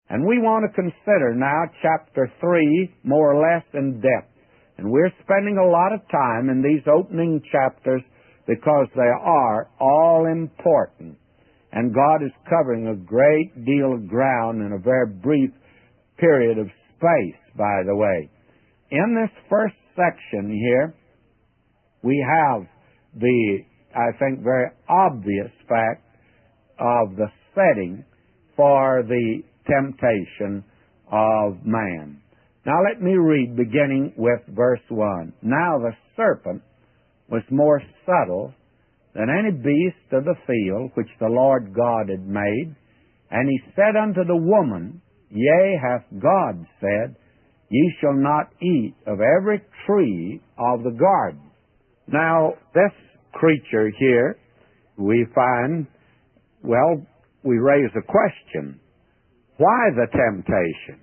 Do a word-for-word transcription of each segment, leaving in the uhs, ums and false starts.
And we want to consider now chapter three more or less in depth. And we're spending a lot of time in these opening chapters because they are all important. And God is covering a great deal of ground in a very brief period of space, by the way. In this first section here, we have the, I think, very obvious fact of the setting for the temptation of man. Now let me read beginning with verse one. Now the serpent was more subtle than any beast of the field which the Lord God had made. And he said unto the woman, Yea, hath God said, Ye shall not eat of every tree of the garden. Now, this creature here, we find, well, we raise a question. Why the temptation?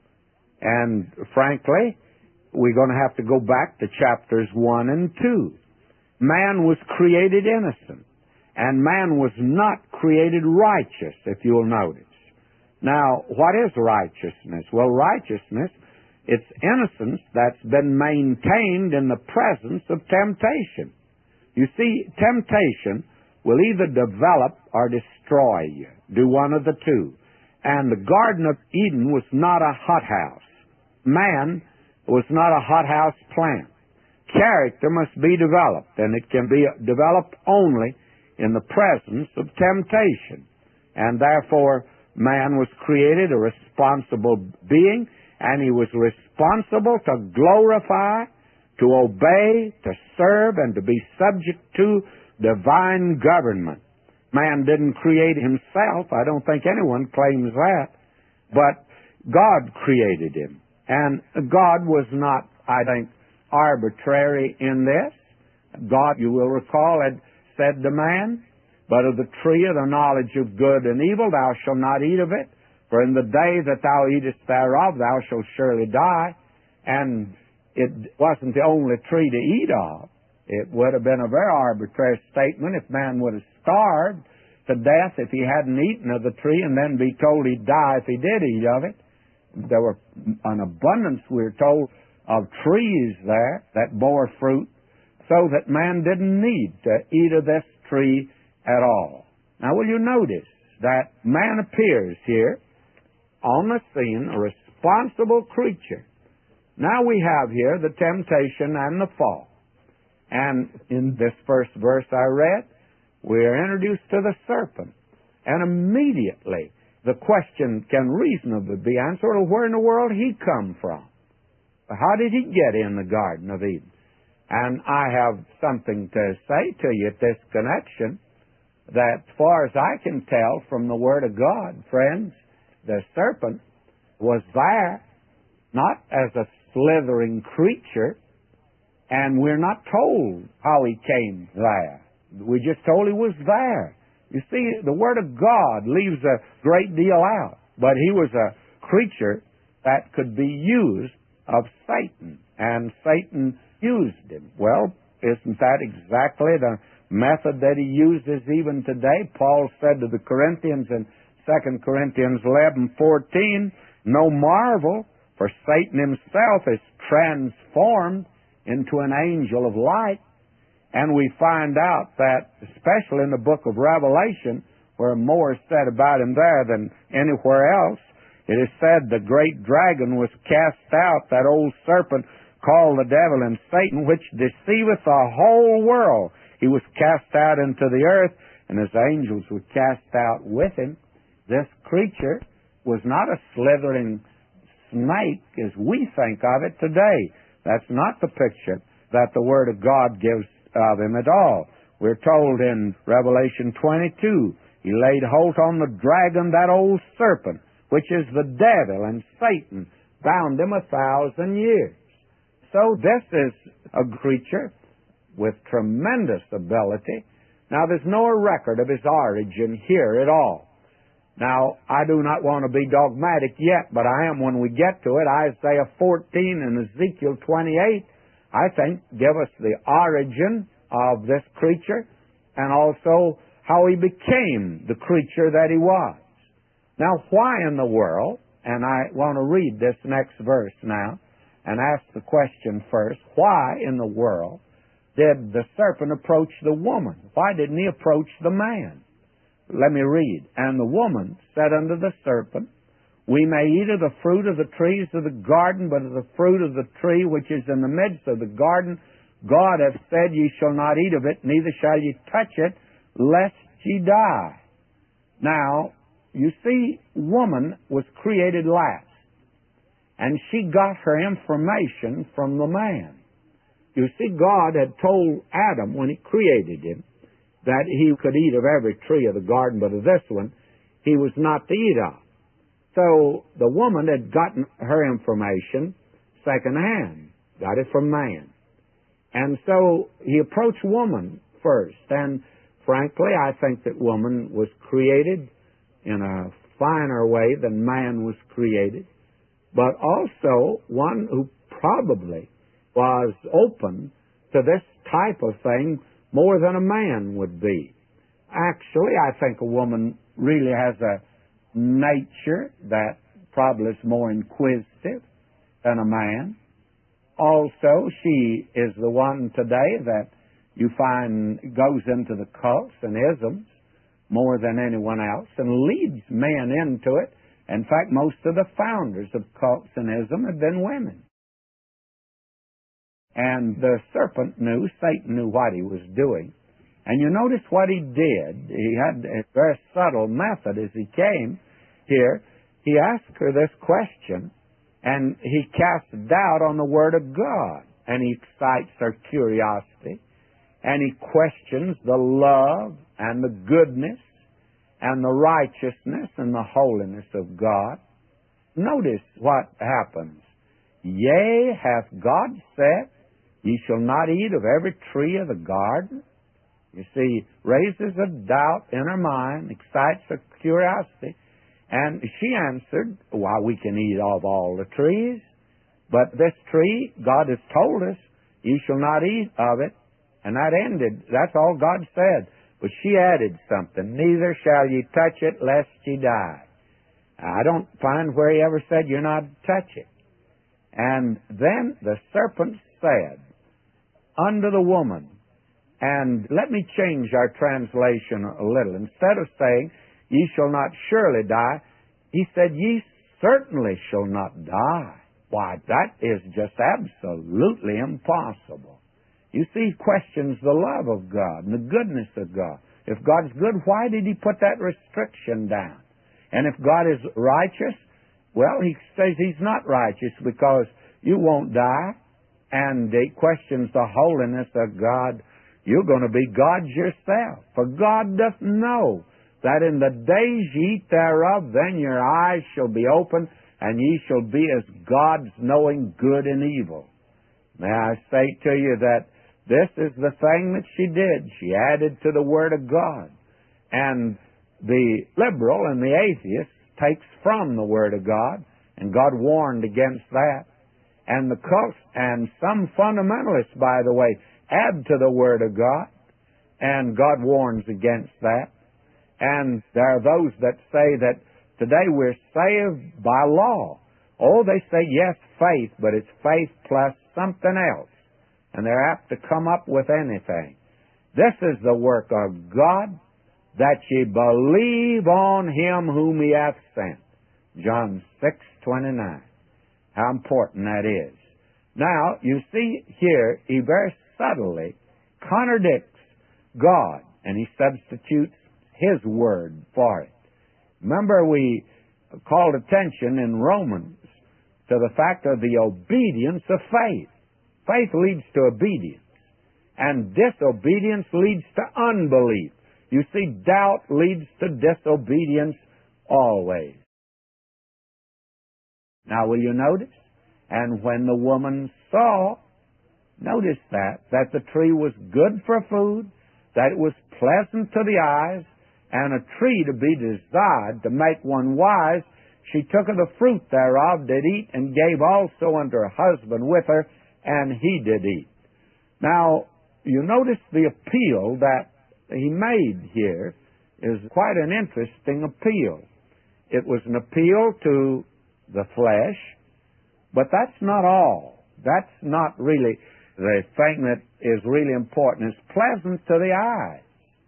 And frankly, we're going to have to go back to chapters one and two. Man was created innocent, and man was not created righteous, if you'll notice. Now, what is righteousness? Well, righteousness, it's innocence that's been maintained in the presence of temptation. You see, temptation will either develop or destroy you. Do one of the two. And the Garden of Eden was not a hothouse. Man was not a hothouse plant. Character must be developed, and it can be developed only in the presence of temptation. And therefore, man was created a responsible being, and he was responsible to glorify, to obey, to serve, and to be subject to divine government. Man didn't create himself. I don't think anyone claims that. But God created him. And God was not, I think, arbitrary in this. God, you will recall, had said to man, But of the tree of the knowledge of good and evil thou shalt not eat of it, for in the day that thou eatest thereof thou shalt surely die. And it wasn't the only tree to eat of. It would have been a very arbitrary statement if man would have starved to death if he hadn't eaten of the tree and then be told he'd die if he did eat of it. There were an abundance, we're told, of trees there that bore fruit, so that man didn't need to eat of this tree at all. Now, will you notice that man appears here on the scene, a responsible creature. Now we have here the temptation and the fall. And in this first verse I read, we are introduced to the serpent. And immediately the question can reasonably be answered, well, where in the world he come from? How did he get in the Garden of Eden? And I have something to say to you at this connection, that as far as I can tell from the Word of God, friends, the serpent was there, not as a slithering creature, and we're not told how he came there. We're just told he was there. You see, the Word of God leaves a great deal out, but he was a creature that could be used of Satan, and Satan used him. Well, isn't that exactly the method that he uses even today? Paul said to the Corinthians in Second Corinthians eleven fourteen, no marvel, for Satan himself is transformed into an angel of light. And we find out that, especially in the book of Revelation, where more is said about him there than anywhere else, it is said the great dragon was cast out, that old serpent called the devil and Satan, which deceiveth the whole world. He was cast out into the earth, and his angels were cast out with him. This creature was not a slithering snake as we think of it today. That's not the picture that the Word of God gives of him at all. We're told in Revelation twenty-two, he laid hold on the dragon, that old serpent, which is the devil, and Satan bound him a thousand years. So this is a creature with tremendous ability. Now, there's no record of his origin here at all. Now, I do not want to be dogmatic yet, but I am when we get to it. Isaiah fourteen and Ezekiel twenty-eight, I think, give us the origin of this creature and also how he became the creature that he was. Now, why in the world and I want to read this next verse now and ask the question first, why in the world did the serpent approach the woman? Why didn't he approach the man? Let me read. And the woman said unto the serpent, we may eat of the fruit of the trees of the garden, but of the fruit of the tree which is in the midst of the garden, God hath said, ye shall not eat of it, neither shall ye touch it, lest ye die. Now, you see, woman was created last, and she got her information from the man. You see, God had told Adam when he created him that he could eat of every tree of the garden, but of this one he was not to eat of. So the woman had gotten her information secondhand, got it from man. And so he approached woman first. And frankly, I think that woman was created in a finer way than man was created, but also one who probably was open to this type of thing more than a man would be. Actually, I think a woman really has a nature that probably is more inquisitive than a man. Also, she is the one today that you find goes into the cults and isms more than anyone else and leads men into it. In fact, most of the founders of cults and ism have been women. And the serpent knew, Satan knew what he was doing. And you notice what he did. He had a very subtle method as he came here. He asked her this question, and he casts doubt on the Word of God. And he excites her curiosity. And he questions the love and the goodness and the righteousness and the holiness of God. Notice what happens. Yea, hath God said, ye shall not eat of every tree of the garden? You see, raises a doubt in her mind, excites her curiosity. And she answered, why, we can eat of all the trees, but this tree, God has told us, ye shall not eat of it. And that ended. That's all God said. But she added something, neither shall ye touch it, lest ye die. I don't find where he ever said you're not to touch it. And then the serpent said unto the woman, and let me change our translation a little. Instead of saying, ye shall not surely die, he said, ye certainly shall not die. Why, that is just absolutely impossible. You see, he questions the love of God and the goodness of God. If God's good, why did he put that restriction down? And if God is righteous, well, he says he's not righteous because you won't die. And he questions the holiness of God. You're going to be God yourself. For God doth know that in the days ye eat thereof, then your eyes shall be opened, and ye shall be as gods, knowing good and evil. May I say to you that this is the thing that she did. She added to the Word of God. And the liberal and the atheist takes from the Word of God, and God warned against that. And the cults and some fundamentalists, by the way, add to the Word of God, and God warns against that. And there are those that say that today we're saved by law. Oh, they say, yes, faith, but it's faith plus something else. And they're apt to come up with anything. This is the work of God, that ye believe on him whom he hath sent. John six twenty-nine. How important that is. Now, you see here, he very subtly contradicts God, and he substitutes his word for it. Remember, we called attention in Romans to the fact of the obedience of faith. Faith leads to obedience, and disobedience leads to unbelief. You see, doubt leads to disobedience always. Now, will you notice? And when the woman saw, notice that, that the tree was good for food, that it was pleasant to the eyes, and a tree to be desired to make one wise, she took of the fruit thereof, did eat, and gave also unto her husband with her, and he did eat. Now, you notice the appeal that he made here is quite an interesting appeal. It was an appeal to the flesh. But that's not all. That's not really the thing that is really important. It's pleasant to the eyes,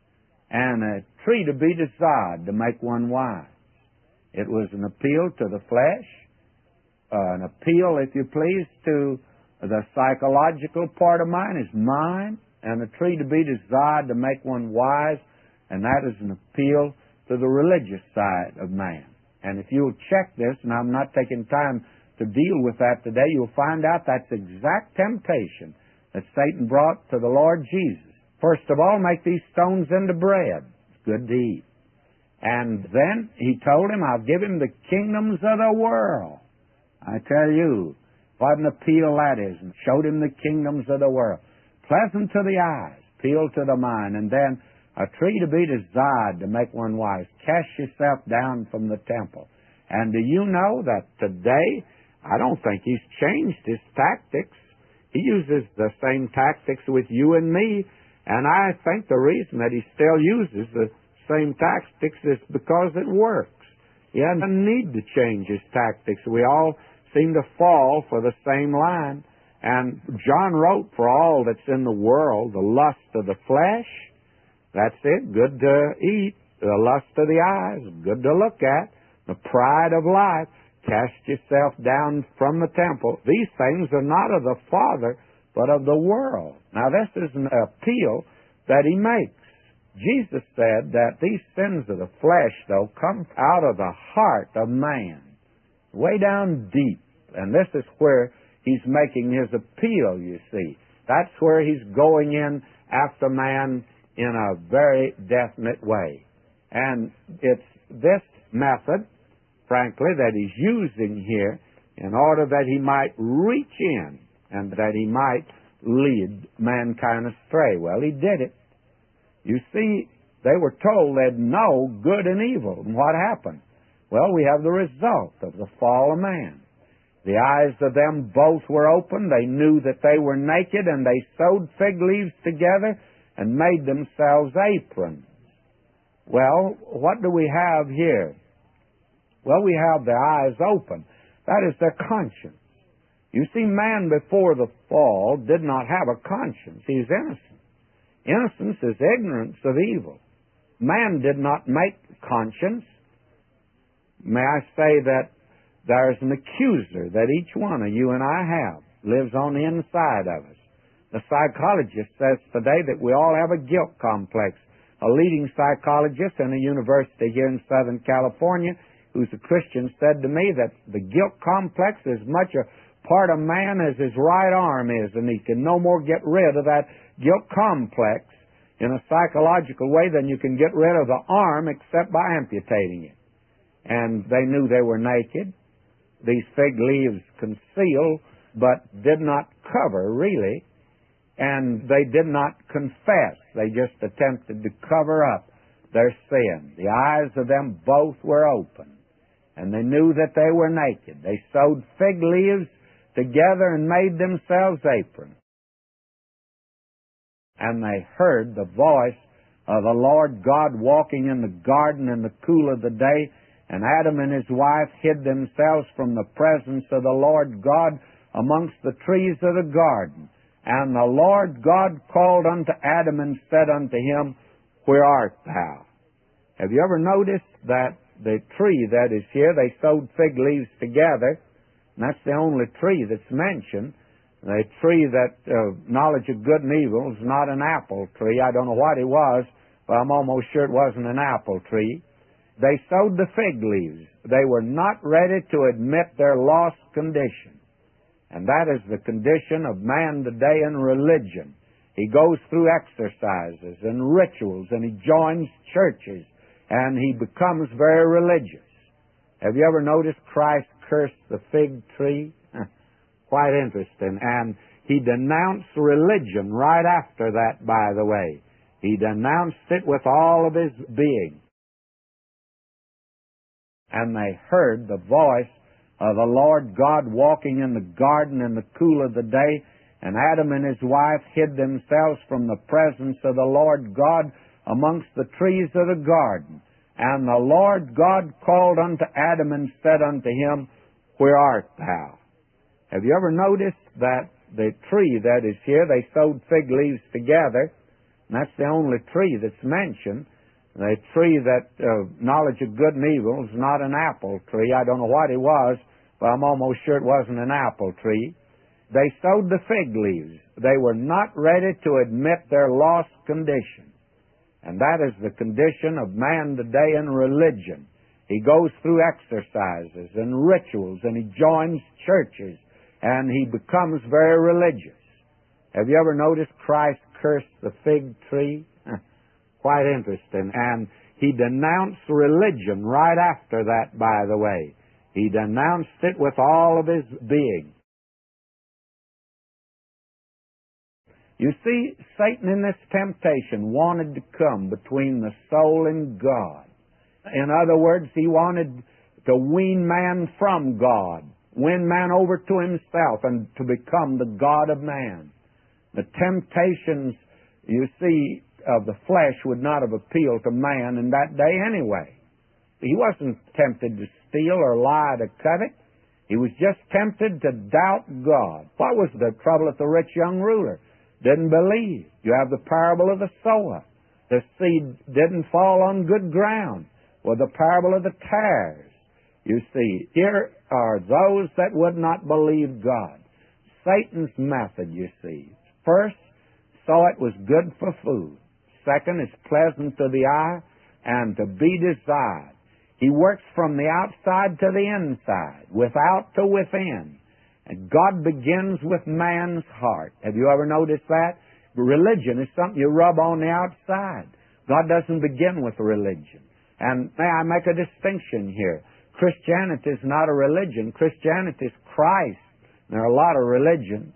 and a tree to be desired to make one wise. It was an appeal to the flesh, uh, an appeal, if you please, to the psychological part of mine, his mind, and a tree to be desired to make one wise, and that is an appeal to the religious side of man. And if you'll check this, and I'm not taking time to deal with that today, you'll find out that's the exact temptation that Satan brought to the Lord Jesus. First of all, make these stones into bread. It's good to eat. And then he told him, I'll give him the kingdoms of the world. I tell you, what an appeal that is. And showed him the kingdoms of the world. Pleasant to the eyes, appeal to the mind. And then a tree to be desired to make one wise. Cast yourself down from the temple. And do you know that today, I don't think he's changed his tactics. He uses the same tactics with you and me. And I think the reason that he still uses the same tactics is because it works. He doesn't need to change his tactics. We all seem to fall for the same line. And John wrote, for all that's in the world, the lust of the flesh, that's it, good to eat. The lust of the eyes, good to look at. The pride of life, cast yourself down from the temple. These things are not of the Father, but of the world. Now, this is an appeal that he makes. Jesus said that these sins of the flesh, though, come out of the heart of man, way down deep. And this is where he's making his appeal, you see. That's where he's going in after man in a very definite way. And it's this method, frankly, that he's using here in order that he might reach in and that he might lead mankind astray. Well, he did it. You see, they were told they'd know good and evil. And what happened? Well, we have the result of the fall of man. The eyes of them both were open. They knew that they were naked, and they sewed fig leaves together and made themselves aprons. Well, what do we have here? Well, we have the eyes open. That is their conscience. You see, man before the fall did not have a conscience. He's innocent. Innocence is ignorance of evil. Man did not make conscience. May I say that there's an accuser that each one of you and I have, lives on the inside of us. The psychologist says today that we all have a guilt complex. A leading psychologist in a university here in Southern California, who's a Christian, said to me that the guilt complex is much a part of man as his right arm is, and he can no more get rid of that guilt complex in a psychological way than you can get rid of the arm except by amputating it. And they knew they were naked. These fig leaves conceal, but did not cover, really. And they did not confess. They just attempted to cover up their sin. The eyes of them both were open, and they knew that they were naked. They sewed fig leaves together and made themselves aprons. And they heard the voice of the Lord God walking in the garden in the cool of the day, and Adam and his wife hid themselves from the presence of the Lord God amongst the trees of the garden. And the Lord God called unto Adam and said unto him, Where art thou? Have you ever noticed that the tree that is here, they sewed fig leaves together, and that's the only tree that's mentioned. The tree that uh, knowledge of good and evil is not an apple tree. I don't know what it was, but I'm almost sure it wasn't an apple tree. They sewed the fig leaves. They were not ready to admit their lost condition. And that is the condition of man today in religion. He goes through exercises and rituals, and he joins churches, and he becomes very religious. Have you ever noticed Christ cursed the fig tree? Quite interesting. And he denounced religion right after that, by the way. He denounced it with all of his being. And they heard the voice of the Lord God walking in the garden in the cool of the day, and Adam and his wife hid themselves from the presence of the Lord God amongst the trees of the garden. And the Lord God called unto Adam and said unto him, where art thou? Have you ever noticed that the tree that is here, they sewed fig leaves together, and that's the only tree that's mentioned. The tree that uh, knowledge of good and evil is not an apple tree. I don't know what it was, but I'm almost sure it wasn't an apple tree. They sewed the fig leaves. They were not ready to admit their lost condition. And that is the condition of man today in religion. He goes through exercises and rituals, and he joins churches, and he becomes very religious. Have you ever noticed Christ cursed the fig tree? Quite interesting. And he denounced religion right after that, by the way. He denounced it with all of his being. You see, Satan in this temptation wanted to come between the soul and God. In other words, he wanted to wean man from God, win man over to himself, and to become the God of man. The temptations, you see, of the flesh would not have appealed to man in that day anyway. He wasn't tempted to steal or lie to covet. He was just tempted to doubt God. What was the trouble with the rich young ruler? Didn't believe. You have the parable of the sower. The seed didn't fall on good ground. Or the parable of the tares. You see, here are those that would not believe God. Satan's method, you see. First, saw it was good for food. Second, it's pleasant to the eye and to be desired. He works from the outside to the inside, without to within. And God begins with man's heart. Have you ever noticed that? Religion is something you rub on the outside. God doesn't begin with religion. And may I make a distinction here? Christianity is not a religion. Christianity is Christ. There are a lot of religions.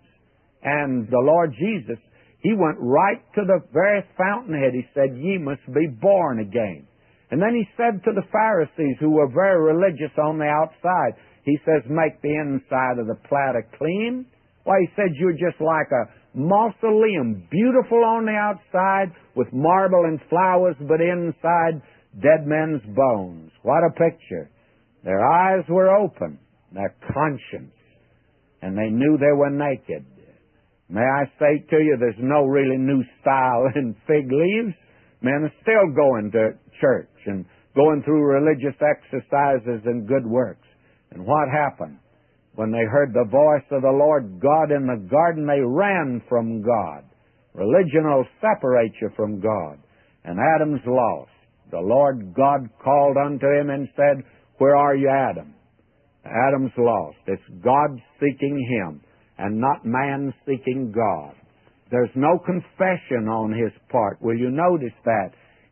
And the Lord Jesus, He went right to the very fountainhead. He said, ye must be born again. And then He said to the Pharisees, who were very religious on the outside, He says, make the inside of the platter clean. Why, He said, you're just like a mausoleum, beautiful on the outside with marble and flowers, but inside dead men's bones. What a picture. Their eyes were open, their conscience, and they knew they were naked. May I say to you, there's no really new style in fig leaves. Men are still going to church and going through religious exercises and good works. And what happened? When they heard the voice of the Lord God in the garden, they ran from God. Religion will separate you from God. And Adam's lost. The Lord God called unto him and said, where are you, Adam? Adam's lost. It's God seeking him and not man seeking God. There's no confession on his part. Will you notice that?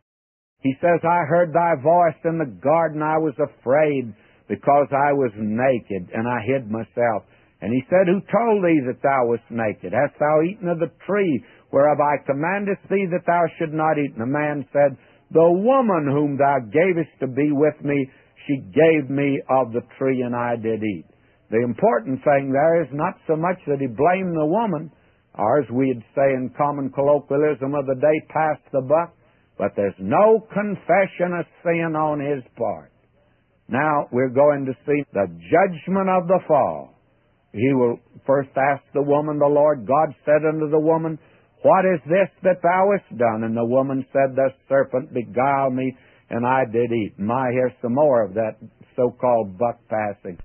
He says, I heard thy voice in the garden. I was afraid because I was naked and I hid myself. And he said, who told thee that thou wast naked? Hast thou eaten of the tree whereof I commanded thee that thou should not eat? And the man said, the woman whom thou gavest to be with me, she gave me of the tree, and I did eat. The important thing there is not so much that he blamed the woman, or as we'd say in common colloquialism of the day, pass the buck, but there's no confession of sin on his part. Now we're going to see the judgment of the fall. He will first ask the woman, the Lord God said unto the woman, what is this that thou hast done? And the woman said, the serpent beguiled me, and I did eat. And I hear some more of that so-called buck passing.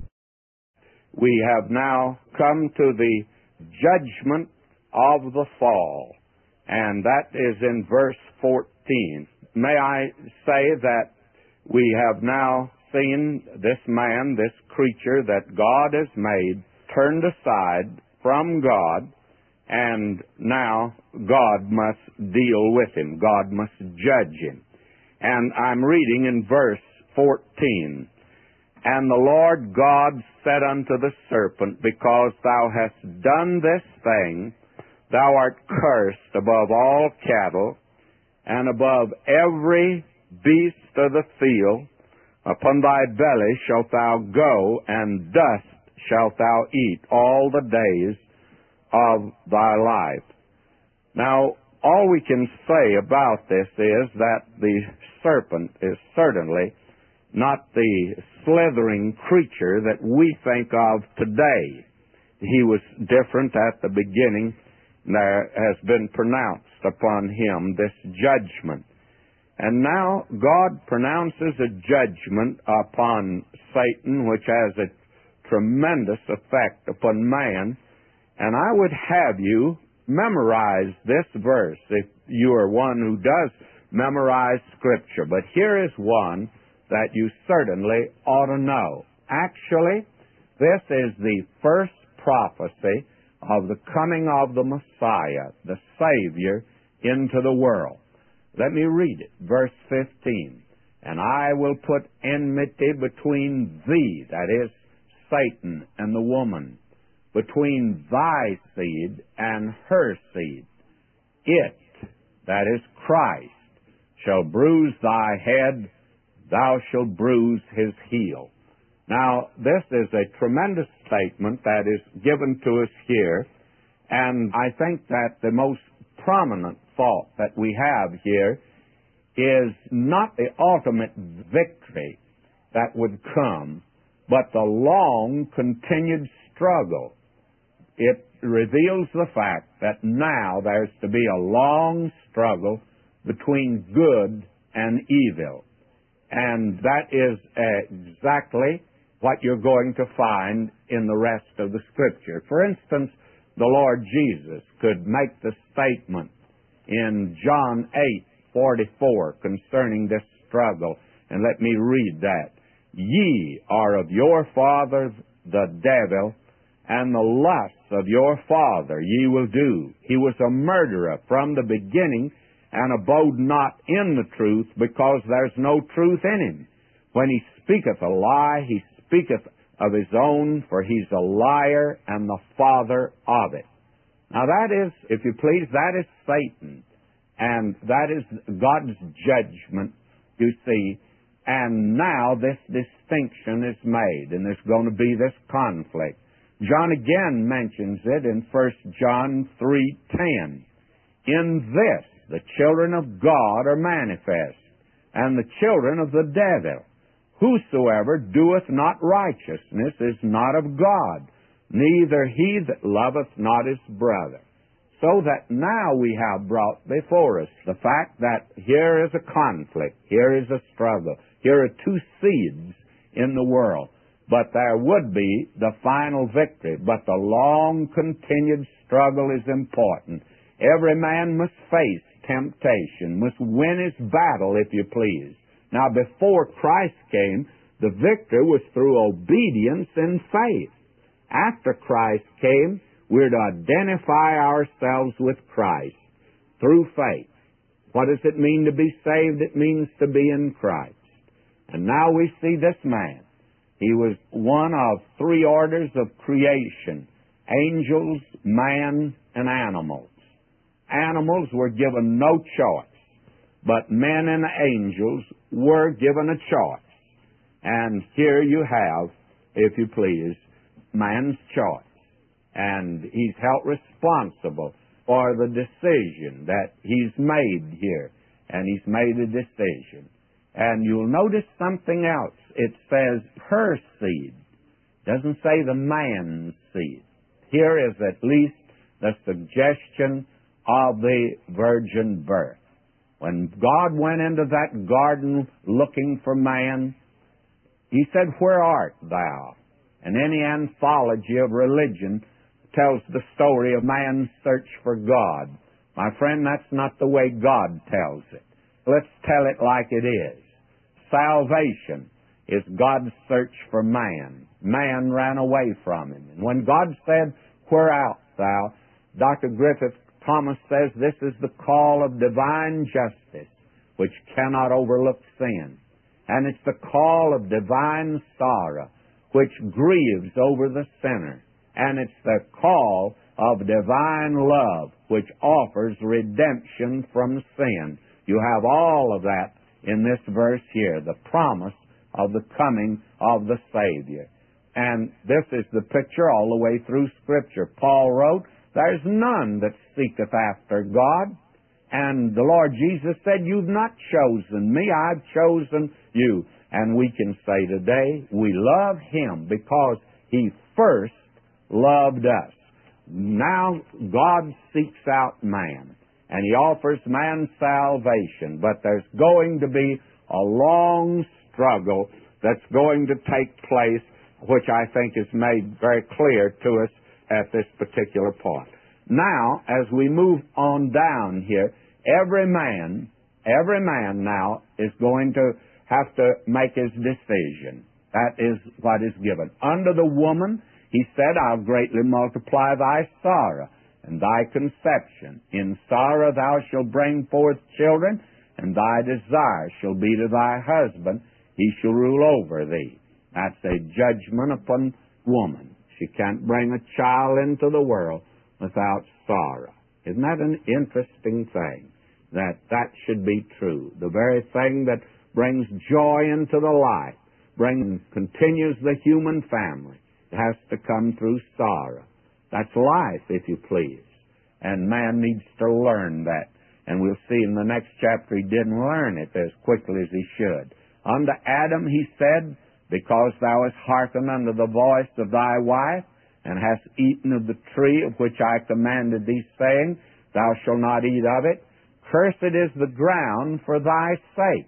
We have now come to the judgment of the fall, and that is in verse fourteen. May I say that we have now seen this man, this creature that God has made, turned aside from God, and now God must deal with him. God must judge him. And I'm reading in verse fourteen. And the Lord God said unto the serpent, because thou hast done this thing, thou art cursed above all cattle, and above every beast of the field. Upon thy belly shalt thou go, and dust shalt thou eat all the days of thy life. Now, all we can say about this is that the serpent is certainly not the slithering creature that we think of today. He was different at the beginning. There has been pronounced upon him this judgment. And now God pronounces a judgment upon Satan, which has a tremendous effect upon man. And I would have you memorize this verse if you are one who does memorize Scripture. But here is one that you certainly ought to know. Actually, this is the first prophecy of the coming of the Messiah, the Savior, into the world. Let me read it. Verse fifteen. And I will put enmity between thee, that is, Satan and the woman, between thy seed and her seed. It, that is Christ, shall bruise thy head, thou shalt bruise his heel. Now, this is a tremendous statement that is given to us here, and I think that the most prominent thought that we have here is not the ultimate victory that would come, but the long continued struggle. It reveals the fact that now there's to be a long struggle between good and evil. And that is exactly what you're going to find in the rest of the Scripture. For instance, the Lord Jesus could make the statement in John eight forty-four concerning this struggle. And let me read that. Ye are of your father the devil, and the lusts of your father ye will do. He was a murderer from the beginning, and abode not in the truth, because there's no truth in him. When he speaketh a lie, he speaketh of his own, for he's a liar and the father of it. Now that is, if you please, that is Satan. And that is God's judgment, you see. And now this distinction is made, and there's going to be this conflict. John again mentions it in First John three ten. In this the children of God are manifest, and the children of the devil. Whosoever doeth not righteousness is not of God, neither he that loveth not his brother. So that now we have brought before us the fact that here is a conflict, here is a struggle, here are two seeds in the world. But there would be the final victory. But the long continued struggle is important. Every man must face temptation, must win his battle, if you please. Now, before Christ came, the victory was through obedience and faith. After Christ came, we're to identify ourselves with Christ through faith. What does it mean to be saved? It means to be in Christ. And now we see this man. He was one of three orders of creation: angels, man, and animals. Animals were given no choice, but men and angels were given a choice. And here you have, if you please, man's choice. And he's held responsible for the decision that he's made here. And he's made a decision. And you'll notice something else. It says her seed. It doesn't say the man's seed. Here is at least the suggestion of the virgin birth. When God went into that garden looking for man, he said, "Where art thou?" And any anthology of religion tells the story of man's search for God. My friend, that's not the way God tells it. Let's tell it like it is. Salvation is God's search for man. Man ran away from him. And when God said, "Where art thou?" Doctor Griffith Thomas says this is the call of divine justice, which cannot overlook sin. And it's the call of divine sorrow, which grieves over the sinner. And it's the call of divine love, which offers redemption from sin. You have all of that in this verse here, the promise of the coming of the Savior. And this is the picture all the way through Scripture. Paul wrote, "There's none that seeketh after God." And the Lord Jesus said, "You've not chosen me, I've chosen you." And we can say today, we love Him because He first loved us. Now God seeks out man, and He offers man salvation, but there's going to be a long struggle that's going to take place, which I think is made very clear to us at this particular point. Now, as we move on down here, every man, every man now is going to have to make his decision. That is what is given. Under the woman, He said, I'll greatly multiply thy sorrow and thy conception. In sorrow thou shalt bring forth children, and thy desire shall be to thy husband. He shall rule over thee. That's a judgment upon woman. She can't bring a child into the world without sorrow. Isn't that an interesting thing? That that should be true. The very thing that brings joy into the life, brings, continues the human family, it has to come through sorrow. That's life, if you please. And man needs to learn that. And we'll see in the next chapter he didn't learn it as quickly as he should. Unto Adam he said, because thou hast hearkened unto the voice of thy wife, and hast eaten of the tree of which I commanded thee, saying, Thou shalt not eat of it, cursed is the ground for thy sake.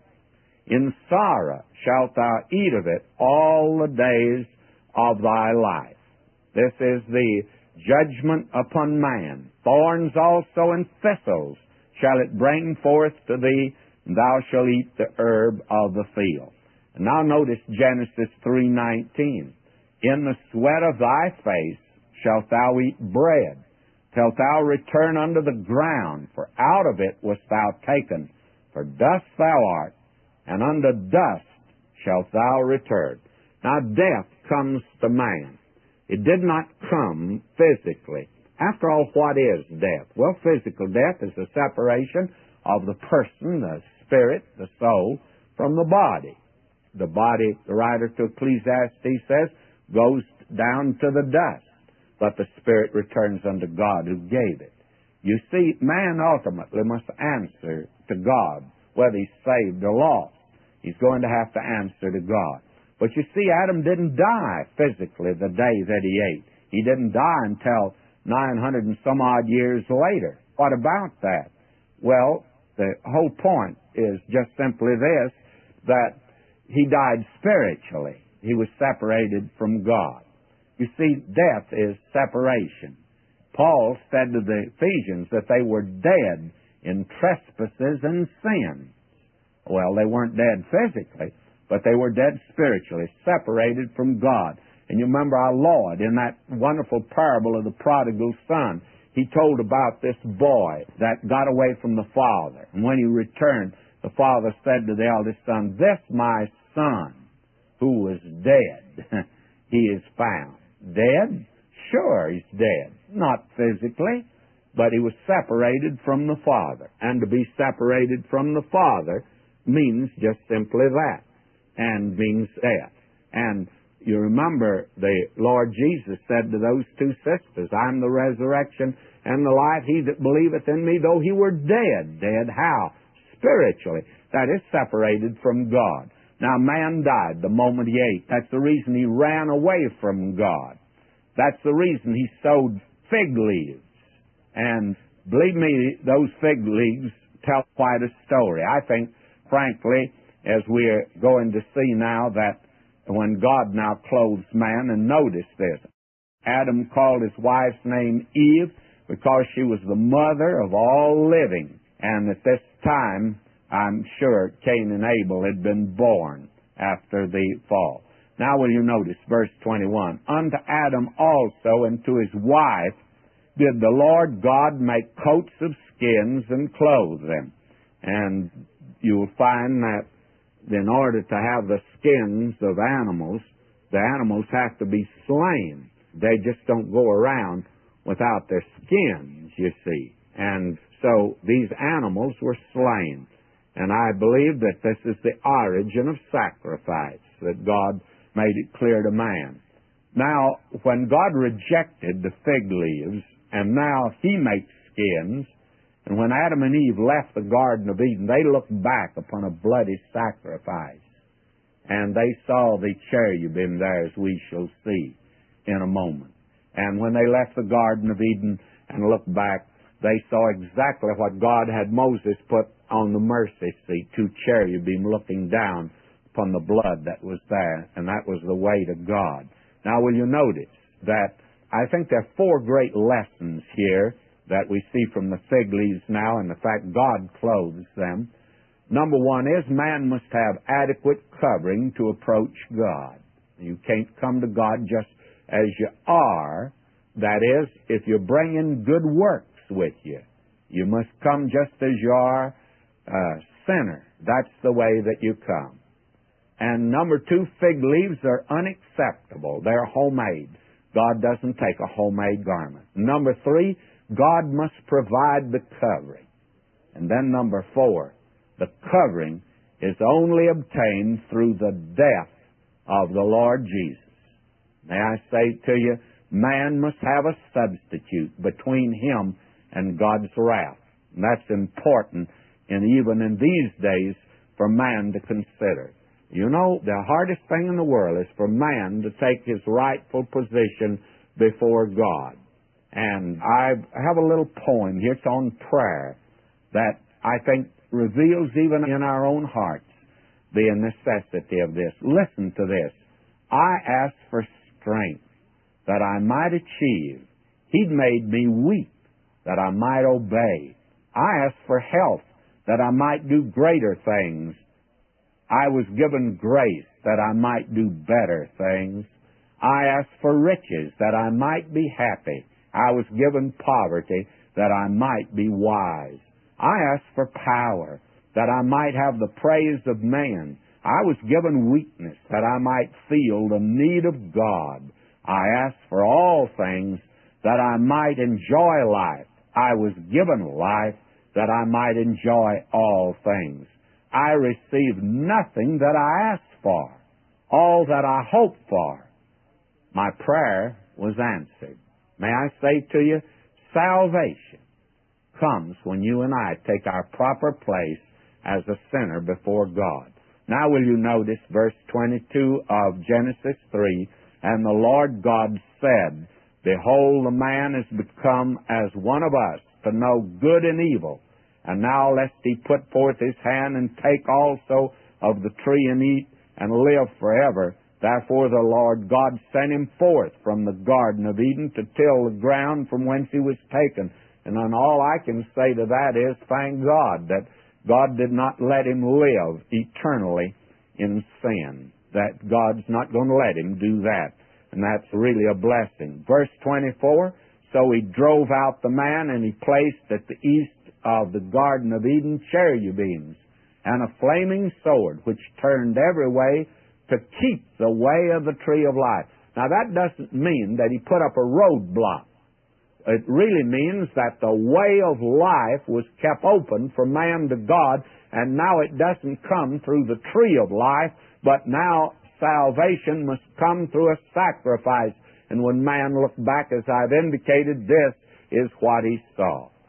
In sorrow shalt thou eat of it all the days of thy life. This is the judgment upon man. Thorns also and thistles shall it bring forth to thee, and thou shalt eat the herb of the field. And now notice Genesis three nineteen. In the sweat of thy face shalt thou eat bread, till thou return unto the ground, for out of it wast thou taken. For dust thou art, and unto dust shalt thou return. Now death comes to man. It did not come physically. After all, what is death? Well, physical death is the separation of the person, the spirit, the soul, from the body. The body, the writer to Ecclesiastes says, goes down to the dust, but the spirit returns unto God who gave it. You see, man ultimately must answer to God, whether he's saved or lost. He's going to have to answer to God. But you see, Adam didn't die physically the day that he ate. He didn't die until nine hundred and some odd years later. What about that? Well, the whole point is just simply this, that he died spiritually. He was separated from God. You see, death is separation. Paul said to the Ephesians that they were dead in trespasses and sins. Well, they weren't dead physically, but they were dead spiritually, separated from God. And you remember our Lord in that wonderful parable of the prodigal son. He told about this boy that got away from the father. And when he returned, the father said to the eldest son, This my son, who was dead, he is found. Dead? Sure, he's dead. Not physically, but he was separated from the father. And to be separated from the father means just simply that, and means death. And you remember the Lord Jesus said to those two sisters, I'm the resurrection and the life. He that believeth in me, though he were dead. Dead how? Spiritually. That is separated from God. Now, man died the moment he ate. That's the reason he ran away from God. That's the reason he sowed fig leaves. And believe me, those fig leaves tell quite a story. I think, frankly, as we're going to see now, that when God now clothes man, and notice this, Adam called his wife's name Eve because she was the mother of all living. And at this time, I'm sure Cain and Abel had been born after the fall. Now will you notice verse twenty-one. Unto Adam also and to his wife did the Lord God make coats of skins and clothe them. And you'll find that in order to have the skins of animals, the animals have to be slain. They just don't go around without their skins, you see. And so these animals were slain. And I believe that this is the origin of sacrifice, that God made it clear to man. Now, when God rejected the fig leaves, and now he makes skins, and when Adam and Eve left the Garden of Eden, they looked back upon a bloody sacrifice. and they saw the cherubim there, as we shall see in a moment. And when they left the Garden of Eden and looked back, they saw exactly what God had Moses put on the mercy seat, two cherubim looking down upon the blood that was there, and that was the way to God. Now, will you notice that I think there are four great lessons here that we see from the fig leaves now, and the fact God clothes them. Number one is man must have adequate covering to approach God. You can't come to God just as you are. That is, if you're bringing good works with you. You must come just as you are a sinner. That's the way that you come. And number two, fig leaves are unacceptable. They're homemade. God doesn't take a homemade garment. Number three, God must provide the covering. And then number four, the covering is only obtained through the death of the Lord Jesus. May I say to you, man must have a substitute between him and God's wrath. And that's important, and even in these days, for man to consider. You know, the hardest thing in the world is for man to take his rightful position before God. And I have a little poem here. It's on prayer that I think reveals even in our own hearts the necessity of this. Listen to this. I ask for strength that I might achieve. He'd made me weak that I might obey. I ask for health that I might do greater things. I was given grace that I might do better things. I ask for riches that I might be happy. I was given poverty that I might be wise. I ask for power that I might have the praise of man. I was given weakness that I might feel the need of God. I ask for all things that I might enjoy life. I was given life that I might enjoy all things. I received nothing that I asked for, all that I hoped for. My prayer was answered. May I say to you, salvation comes when you and I take our proper place as a sinner before God. Now will you notice verse twenty-two of Genesis three, and the Lord God said, Behold, the man is become as one of us, to know good and evil. And now lest he put forth his hand and take also of the tree and eat and live forever. Therefore the Lord God sent him forth from the Garden of Eden to till the ground from whence he was taken. And then all I can say to that is, thank God that God did not let him live eternally in sin. That God's not going to let him do that. And that's really a blessing. Verse twenty-four, so he drove out the man, and he placed at the east of the Garden of Eden cherubims, and a flaming sword, which turned every way to keep the way of the tree of life. Now that doesn't mean that he put up a roadblock. It really means that the way of life was kept open from man to God, and now it doesn't come through the tree of life, but now salvation must come through a sacrifice. And when man looked back, as I've indicated, this is what he saw.